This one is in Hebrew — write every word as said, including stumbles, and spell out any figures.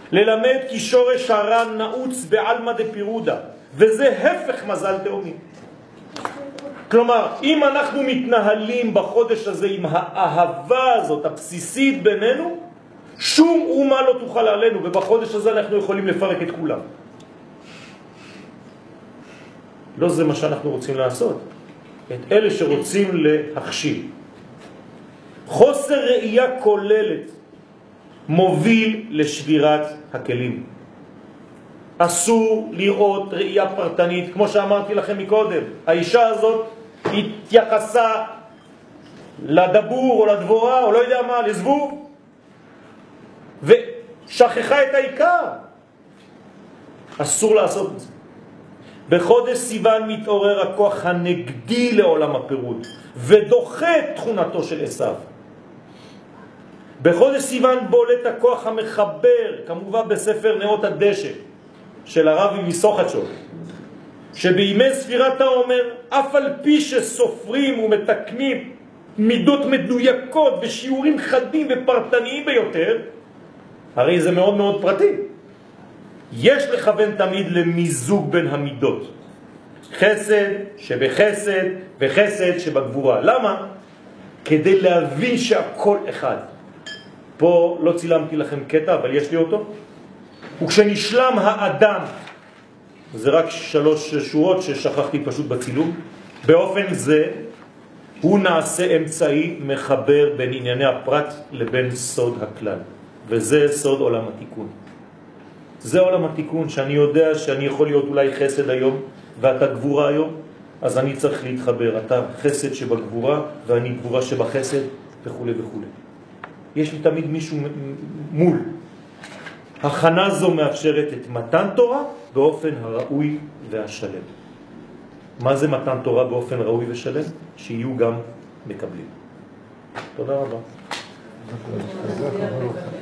ללמד כי שורש הרע נעוץ בעלמא דפירודה, וזה הפך מזל תאומי. כלומר, אם אנחנו מתנהלים בחודש הזה עם האהבה הזאת הבסיסית בינינו, שום אומה לא תוכל עלינו, ובחודש הזה אנחנו יכולים לפרק את כולם. לא זה מה שאנחנו רוצים לעשות. את אלה שרוצים להכשיל. חוסר ראייה כוללת מוביל לשבירת הכלים. אסור לראות ראייה פרטנית, כמו שאמרתי לכם מקודם. האישה הזאת התייחסה לדבור או לדבורה או לא יודע מה, לזבוב, ושכחה את העיקר. אסור לעשות את זה. בחודש סיוון מתעורר הכוח הנגדי לעולם הפירוד ודוחה את תכונתו של עשיו. בחודש סיוון בולט הכוח המחבר, כמובן בספר נאות הדשא של הרב מסוחצ'וב, שבימי ספירת העומר, אף על פי שסופרים ומתקנים מידות מדויקות ושיעורים חדים ופרטניים ביותר, הרי זה מאוד מאוד פרטי. יש לכוון תמיד למיזוג בין המידות. חסד שבחסד וחסד שבגבורה. למה? כדי להבין שהכל אחד. פה לא צילמתי לכם קטע, אבל יש לי אותו. וכשנשלם האדם, זה רק שלוש שורות ששכחתי פשוט בצילום, באופן זה הוא נעשה אמצעי מחבר בין ענייני הפרט לבין סוד הכלל. וזה סוד עולם התיקון. זה עולם התיקון, שאני יודע שאני יכול להיות אולי חסד היום ואתה גבורה היום, אז אני צריך להתחבר. אתה חסד שבגבורה ואני גבורה שבחסד וכו' וכו'. יש לי תמיד מישהו מול. הכנה זו מאפשרת את מתן תורה באופן הראוי והשלם. מה זה מתן תורה באופן ראוי ושלם? שיהיו גם מקבלים. תודה רבה.